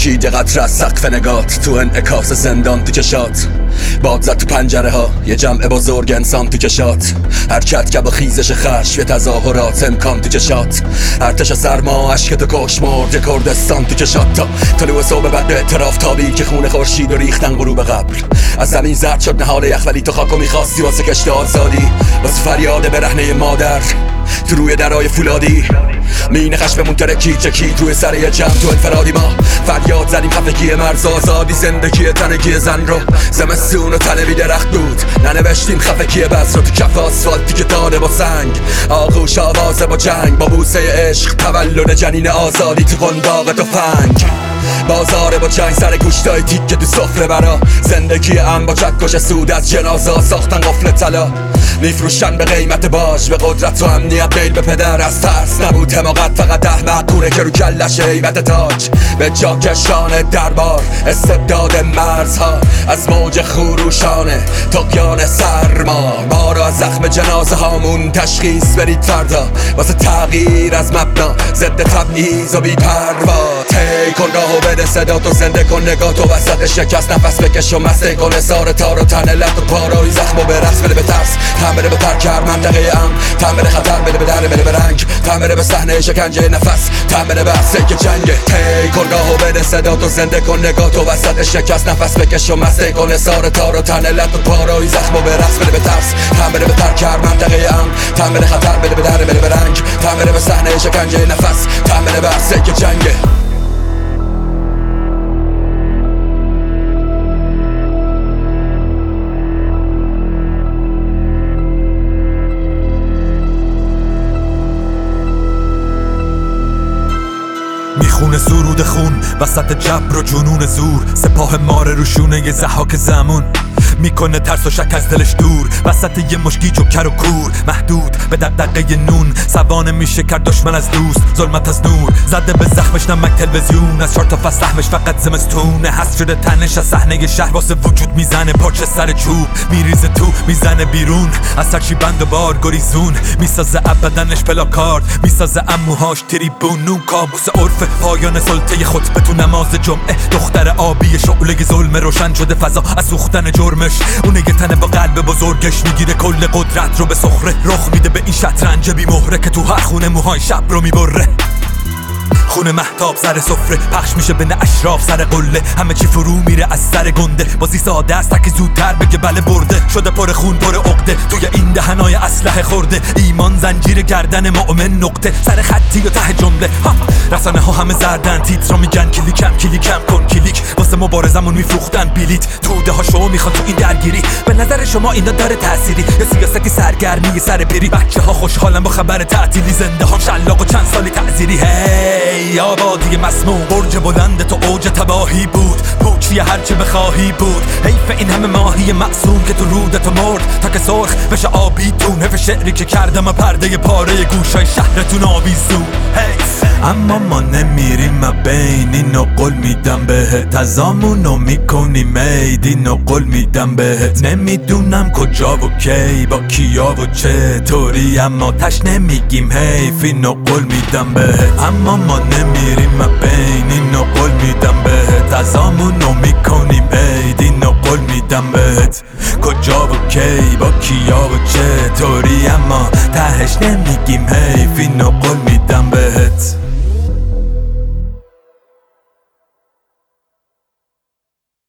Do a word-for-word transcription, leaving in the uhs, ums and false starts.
ترکید یه قطره از سقف نگات، تو انعکاس زندان تو چشات، باد زد تو پنجره ها یه جمع بزرگ انسان تو چشات، حرکت که با خیزش خشم یه تظاهرات امکان تو چشات، ارتش سرما عشق تو کش مرد یه کردستان تو چشات، تا طلوع صبح بعد اعتراف تابی که خون خورشید و ریختن غروب قبر، از زمین زرد شد نهال یخ ولی تو خاکو میخواستی واسه کشت آزادی، واسه فریاد برهنه مادر تو روی درای فولادی، مین خشممون ترکی چکید روی سر یه جمع تو انفرادی، ما فریاد زدیم خفگی مرز آزادی، زندگی تنگی زن رو زمستون و تنوی درخت بود، ننوشتیم خفگی بس رو تو کف آسفالتی که داده با سنگ، آغوش آوازه با جنگ، با بوسه عشق تولد جنین آزادی تو قنداق تفنگ، بازار با چنگ سر گوشتای تیکه تو سفره برا، زندگی ام با چکش سود از جنازه ساختن قفل طلا، میفروشن به قیمت باج به قدرت و امنیت، میل به پدر از ترس نبود حماقت، فقط احمقونه که رو کلش هیبت تاج به جا کشان دربار، استبداد مرزها از موج خروشانه طغیان سرما، ما رو از زخم جنازه هامون تشخیص برید فردا، واسه تغییر از مبنا ضد تبعیض و بی پروا، تی کن راهو بده صدا تو، زنده کن نگاه تو وسط شکست، نفس بکش و مسته کن سار تار و تن لط و پارای زخم و برقص، بده به ترس تن بده به ترکر منطقه ام، تن بده خطر بده به در بده به رنگ، تن بده به صحنه شکنجه نفس، تن بده به عرصه که جنگه، تی کن راهو بده صدا تو، زنده کن نگاه تو وسط شکست، نفس بکش و مسته کن سار تار و تن لط و پارای زخم و برقص، بده به ترس تن بده به ترکر منطقه ام، تن بده خطر بده به در بده به رنگ، تن بده به صحنه شکنجه نفس، تن بده به عرصه که جنگه. میخونه سرود خون وسط جبر و جنون زور، سپاه ماره روشونه یه زحاک زمون، میکنه ترس و شک از دلش دور، وسط یه مشکی جوکر و کور، محدود به دقدقه نون، سوانه میشه کرد دشمن از دوست، ظلمت از نور، زده به زخمش نمک تلویزیون، از چهار تا فصل سهمش فقط زمستونه، حس شده تنش از صحنه شهر، واسه وجود میزنه پاچه سر چوب، میریزه تو میزنه بیرون، از سرچی بند و بار گریزون، میسازه ابدنش پلاکارد، میسازه اموهاش تریبون، نون کابوس عرف پایان سلطه خطبه تو نماز جمعه، دختر آبی شعله ظلم روشن شده فضا از سوختن جرمش، اونه یه تنه با قلب بزرگش میگیره کل قدرت رو به سخره، رخ میده به این شطرنج بی مهره که تو هر خونه موهای شب رو میبره، خونه مهتاب سر سفره پخش میشه بین اشراف سر قله، همه چی فرو میره از سر گنده، بازی ساده است که زودتر بگه بله برده، شده پر خون پر عقده، توی این دهنای اسلحه خورده، ایمان زنجیر گردن مؤمن نقطه، سر خطی و ته جمله، رسانه ها همه زردن، تیترا میگن کلیکم کلیکم کن کلیک، واسه مبارزمون میفروختن بلیت، توده ها شما میخوان تو این درگیری، به نظر شما اینا داره تأثیری یا سیاستی سرگرمی سر پیری، بچه ها خوشحالن با خبر تعطیلی، زنده ها شلاق و چند سالی تعزیری، هی آبادی مسموم، برج بلند تو اوج تباهی بود، پوچی هرچه بخواهی بود، حیف این همه ماهی معصوم که تو رودت مرد، تا که سرخ بشه آبی تون، حیف شعری که کردم و پرده پاره گوشای شهرتون آویزون، حیف اما ما نمیریم بین اینو قول میدم بهت، ازامونو میکنیم عید اینو قول میدم بهت، نمیدونم کجا و کی با کیا و چطوری، اما تش نمیگیم حیف اینو قول میدم بهت، اما ما نمیریم بین اینو قول میدم بهت، ازامونو میکنیم عید اینو قول میدم بهت، کجا و کی با کیا و چطوری، اما تهش نمیگیم حیف اینو قول میدم